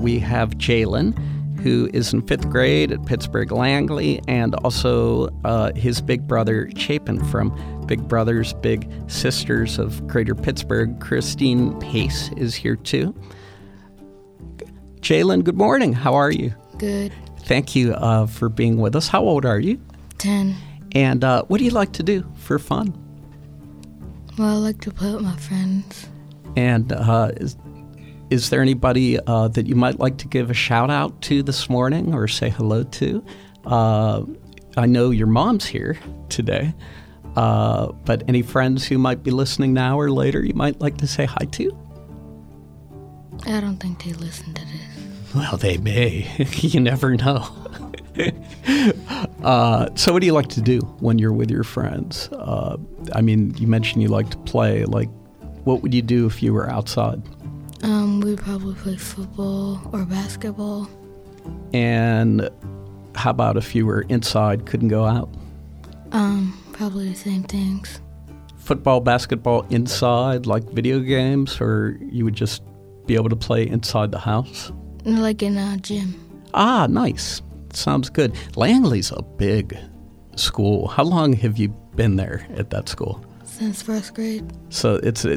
we have Jalen, who is in 5th grade at Pittsburgh Langley, and also his big brother, Chapin, from Big Brothers Big Sisters of Greater Pittsburgh. Christine Pace is here too. Jalen, good morning. How are you? Good. Thank you for being with us. How old are you? 10. And what do you like to do for fun? Well, I like to play with my friends. And is there anybody that you might like to give a shout out to this morning or say hello to? I know your mom's here today, but any friends who might be listening now or later you might like to say hi to? I don't think they listen to this. Well, they may. You never know. So what do you like to do when you're with your friends? I mean, you mentioned you like to play. Like, what would you do if you were outside? We'd probably play football or basketball. And how about if you were inside, couldn't go out? Probably the same things. Football, basketball inside, like video games, or you would just be able to play inside the house? Like in a gym. Ah, nice. Sounds good. Langley's a big school. How long have you been there at that school? Since 1st grade. So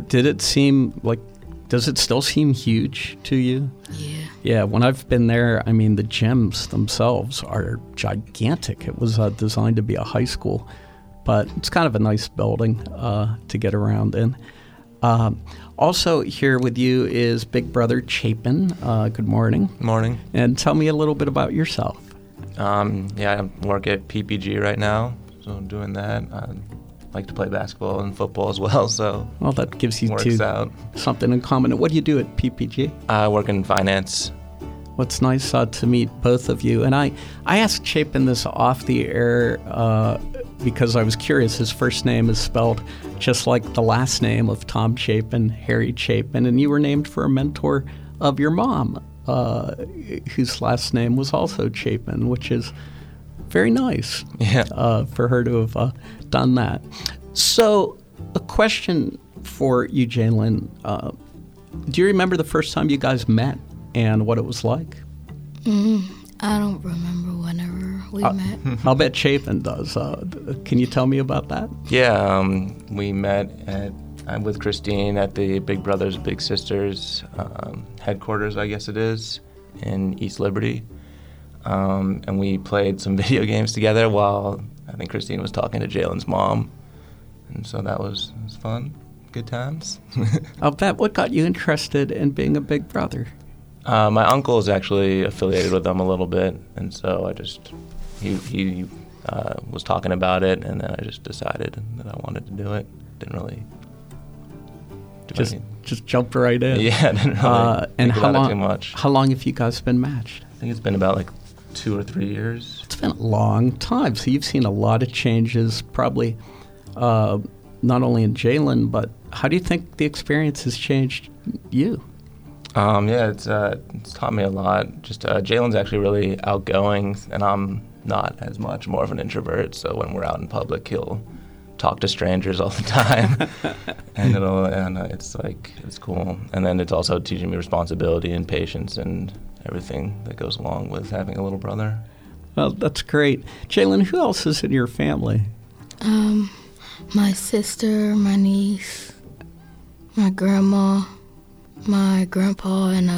does it still seem huge to you? Yeah. Yeah, when I've been there, I mean, the gyms themselves are gigantic. It was designed to be a high school, but it's kind of a nice building to get around in. Also here with you is big brother Chapin. Good morning. Morning. And tell me a little bit about yourself. I work at PPG right now, so I'm doing that. I like to play basketball and football as well, so well, that gives you something in common. What do you do at PPG? I work in finance. Well, it's nice to meet both of you. And I asked Chapin this off the air because I was curious. His first name is spelled just like the last name of Tom Chapin, Harry Chapin, and you were named for a mentor of your mom, whose last name was also Chapin, which is very nice for her to have done that. So a question for you, Jalen. Do you remember the first time you guys met and what it was like? I don't remember whenever we met. I'll bet Chapin does. Can you tell me about that? Yeah, we met with Christine at the Big Brothers Big Sisters headquarters, I guess it is, in East Liberty. And we played some video games together while I think Christine was talking to Jalen's mom. And so that was fun. Good times. I'll bet. What got you interested in being a big brother? My uncle is actually affiliated with them a little bit, and so he was talking about it, and then I just decided that I wanted to do it. Didn't really do anything. Just jumped right in. Yeah, didn't really think about it too much. How long have you guys been matched? I think it's been about like 2 or 3 years. It's been a long time, so you've seen a lot of changes, probably not only in Jalen, but how do you think the experience has changed you? It's taught me a lot. Just Jalen's actually really outgoing, and I'm not as much, more of an introvert. So when we're out in public, he'll talk to strangers all the time, and it's cool. And then it's also teaching me responsibility and patience and everything that goes along with having a little brother. Well, that's great. Jalen, who else is in your family? My sister, my niece, my grandma, my grandpa, and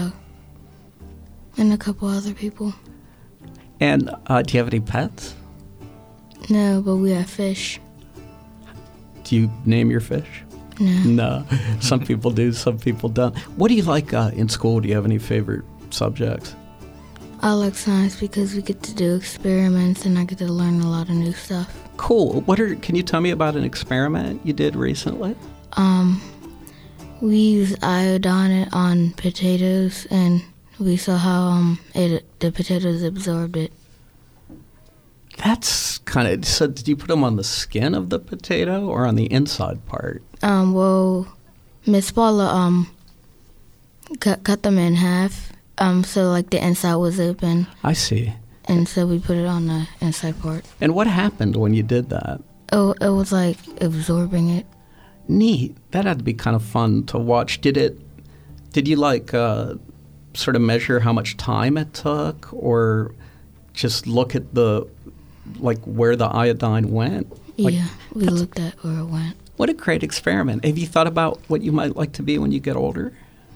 a couple other people. And do you have any pets? No, but we have fish. Do you name your fish? No. Some people do, some people don't. What do you like in school? Do you have any favorite subjects? I like science because we get to do experiments and I get to learn a lot of new stuff. Cool. Can you tell me about an experiment you did recently? We used iodine on potatoes and we saw how the potatoes absorbed it. That's kind of... So did you put them on the skin of the potato or on the inside part? Well, Miss Paula cut them in half, so like the inside was open. I see. And so we put it on the inside part. And what happened when you did that? Oh, it was like absorbing it. Neat. That had to be kind of fun to watch. Did you like sort of measure how much time it took, or just look at where the iodine went? Yeah, we looked at where it went. What a great experiment. Have you thought about what you might like to be when you get older?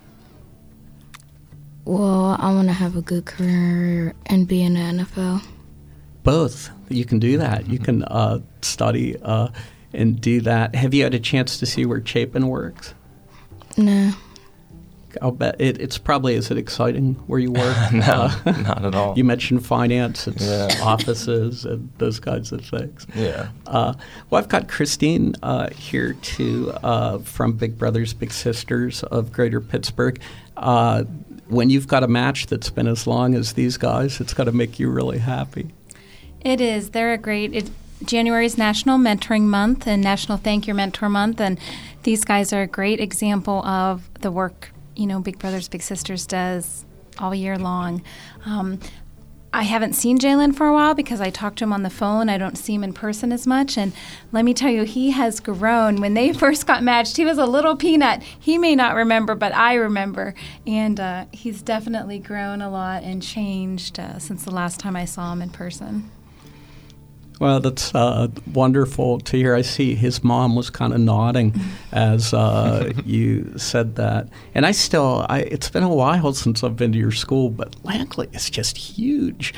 Well, I want to have a good career and be in the NFL. Both. You can do that. You can study and do that. Have you had a chance to see where Chapin works? No. I'll bet it's probably, is it exciting where you work? No, not at all. You mentioned finance, it's offices and those kinds of things. Yeah. Well, I've got Christine here too from Big Brothers Big Sisters of Greater Pittsburgh. When you've got a match that's been as long as these guys, it's got to make you really happy. It is. They're a great. January is National Mentoring Month and National Thank Your Mentor Month, and these guys are a great example of the work Big Brothers Big Sisters does all year long. I haven't seen Jalen for a while because I talk to him on the phone. I don't see him in person as much. And let me tell you, he has grown. When they first got matched, he was a little peanut. He may not remember, but I remember. And he's definitely grown a lot and changed since the last time I saw him in person. Well, that's wonderful to hear. I see his mom was kind of nodding as you said that. And it's been a while since I've been to your school, but Langley is just huge.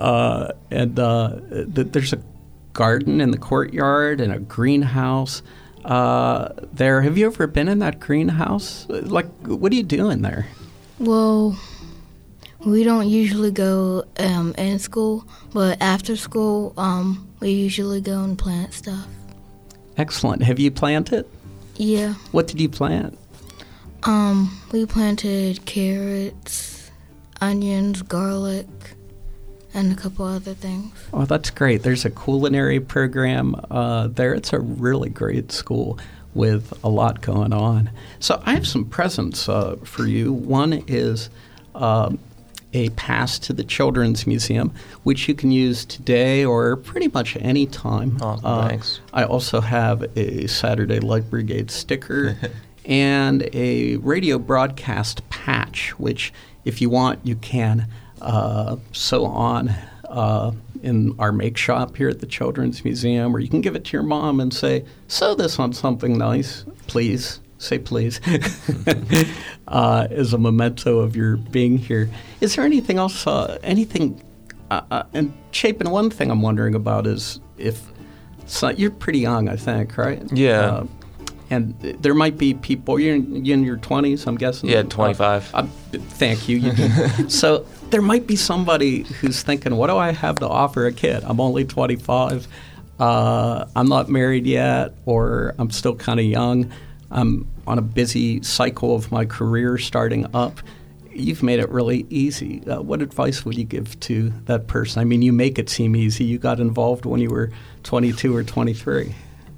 There's a garden in the courtyard and a greenhouse there. Have you ever been in that greenhouse? What are you doing there? Well, we don't usually go in school, but after school, we usually go and plant stuff. Excellent. Have you planted? Yeah. What did you plant? We planted carrots, onions, garlic, and a couple other things. Oh, that's great. There's a culinary program there. It's a really great school with a lot going on. So I have some presents for you. One is a pass to the Children's Museum, which you can use today or pretty much any time. Oh, thanks. I also have a Saturday Light Brigade sticker and a radio broadcast patch, which if you want, you can sew on in our make shop here at the Children's Museum, or you can give it to your mom and say, sew this on something nice, please. Say please, as a memento of your being here. Is there anything else, and Chapin, one thing I'm wondering about is you're pretty young, I think, right? Yeah. And there might be people, you're in your 20s, I'm guessing? Yeah, 25. Thank you. So there might be somebody who's thinking, what do I have to offer a kid? I'm only 25. I'm not married yet, or I'm still kind of young. I'm on a busy cycle of my career starting up. You've made it really easy. What advice would you give to that person? I mean, you make it seem easy. You got involved when you were 22 or 23.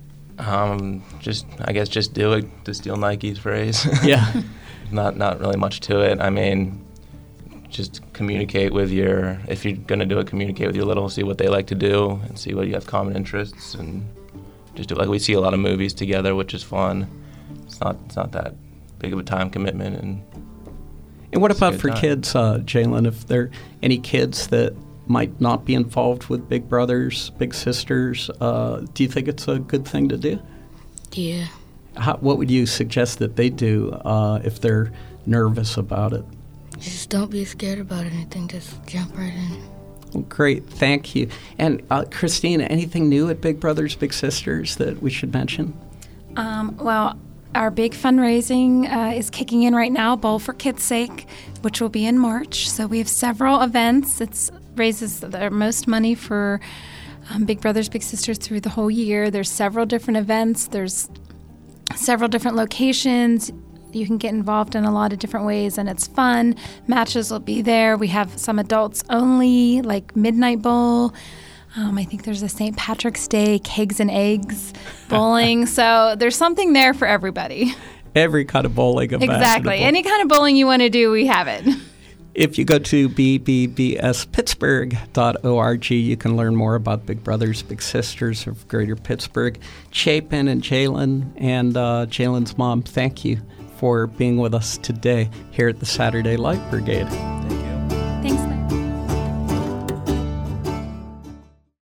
Just do it, to steal Nike's phrase. Yeah. Not really much to it. I mean, just communicate if you're going to do it, communicate with your little, see what they like to do, and see what you have common interests, and just do it. Like, we see a lot of movies together, which is fun. It's not that big of a time commitment. And what about for kids, Jalen? If there are any kids that might not be involved with Big Brothers, Big Sisters, do you think it's a good thing to do? Yeah. What would you suggest that they do if they're nervous about it? Just don't be scared about anything. Just jump right in. Well, great. Thank you. And Christine, anything new at Big Brothers Big Sisters that we should mention? Well, our big fundraising is kicking in right now, Bowl for Kids' Sake, which will be in March. So we have several events. It raises the most money for Big Brothers Big Sisters through the whole year. There's several different events. There's several different locations. You can get involved in a lot of different ways, and it's fun. Matches will be there. We have some adults only, like Midnight Bowl. I think there's a St. Patrick's Day kegs and eggs bowling. So there's something there for everybody. Every kind of bowling event. Exactly. Any kind of bowling you want to do, we have it. If you go to bbbspittsburgh.org, you can learn more about Big Brothers Big Sisters of Greater Pittsburgh. Chapin and Jalen and Jalen's mom, thank you for being with us today here at the Saturday Light Brigade. Thank you.